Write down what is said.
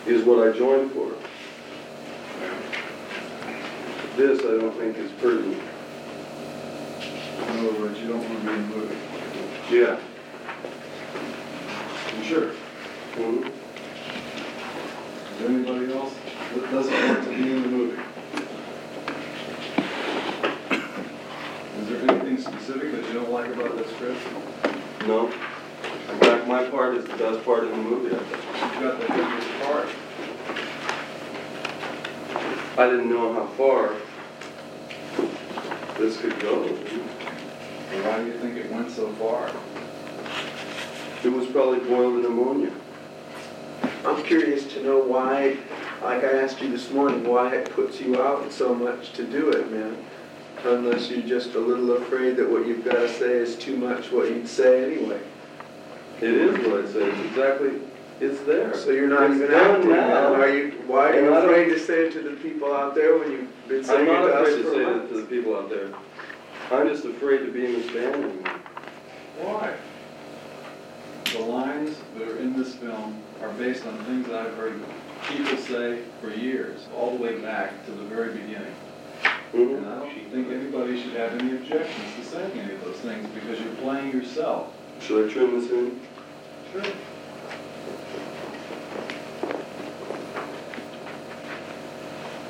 is what I joined for. This I don't think is pertinent. In other words, you don't want to be in the movie. Yeah. You sure? Mm-hmm. Is there anybody else that doesn't want to be in the movie? Is there anything specific that you don't like about this script? No. In fact, my part is the best part in the movie, I think. You've got the biggest part. I didn't know how far this could go. Why do you think it went so far? It was probably boiled in ammonia. I'm curious to know why, like I asked you this morning, why it puts you out so much to do it, man. Unless you're just a little afraid that what you've got to say is too much what you'd say anyway. It is what I said. It's exactly, it's there. So you're not It's even done acting now. now. Why are And you I don't- afraid to say it to the people out there when you've been I'm saying it not to us afraid to for say it months? to the people out there. I'm just afraid to be in this band anymore. Why? The lines that are in this film are based on things that I've heard people say for years, all the way back to the very beginning. Mm-hmm. And I don't think anybody should have any objections to saying any of those things because you're playing yourself. Should I trim this in? Sure.